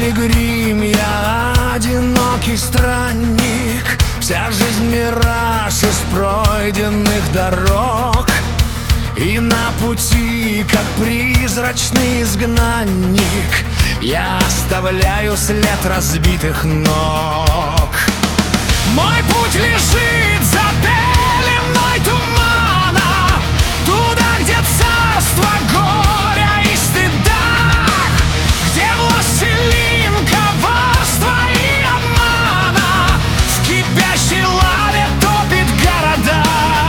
пилигрим, я одинокий странник. Вся жизнь мираж из пройденных дорог, и на пути, как призрачный изгнанник, я оставляю след разбитых ног. Мой путь лежит за пеленой тумана, туда, где царство горя и стыда, где властелин коварства и обмана в кипящей лаве топит города.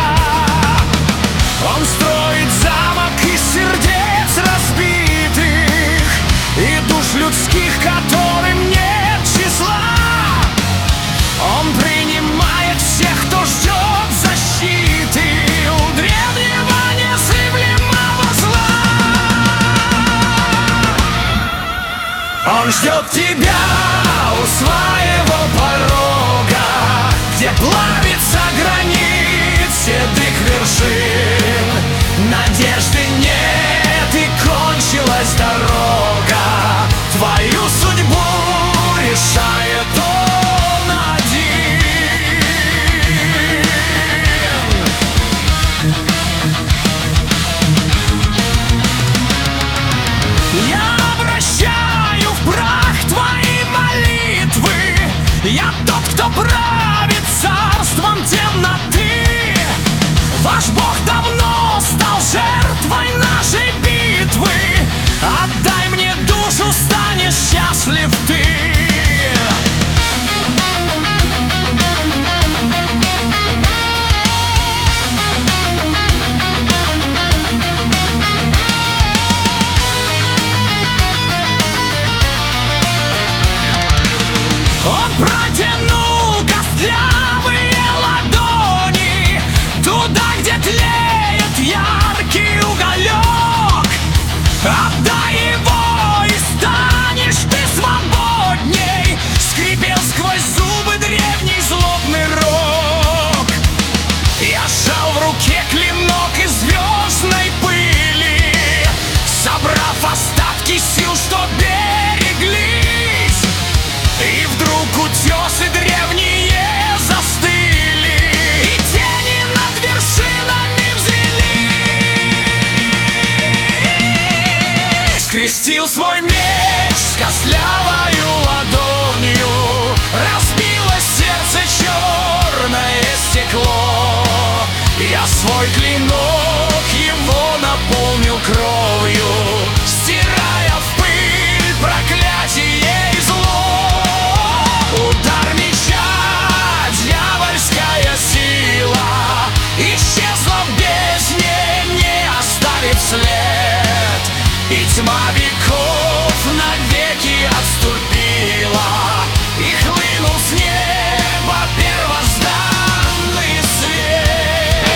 Он строит замок из сердец разбитых и душ людских, которым нет числа. Он принимает всех, кто ждет защиты у древнего незыблемого зла. Он ждет тебя у своего порога, где плавится гранит седых вершин. Надежды нет и кончилась дорога, твою судьбу решает он один. Я обращаю в прах твои молитвы, я тот, кто правит царством темноты. Ваш Бог давно стал жертвой нашей битвы. Отдай мне душу, станешь счастлив ты. Он протянул костлявые ладони туда, где тлеет яркий уголек. Отдай его, и станешь ты свободней. Скрипел сквозь зубы древний злобный рог. Я сжал в руке клинок из звездной пыли, собрав остатки сил, что береглись. И вдруг утесы древние застыли, и тени над вершинами взвелись. Скрестил свой меч с костлявою ладонью, разбилось сердце черное стекло. Я свой клинок его наполнил кровью, стирая в пыль проклятие и зло. Удар меча, дьявольская сила, исчезла в бездне, не оставив след. И тьма веков навеки отступила, и хлынул с неба первозданный свет.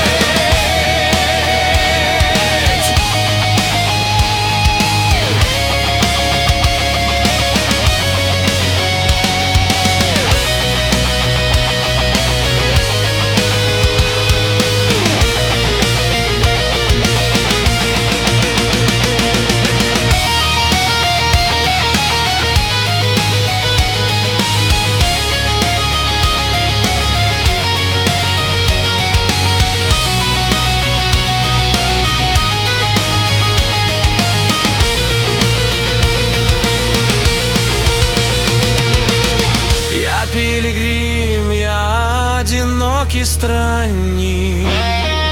Я пилигрим, я одинокий странник.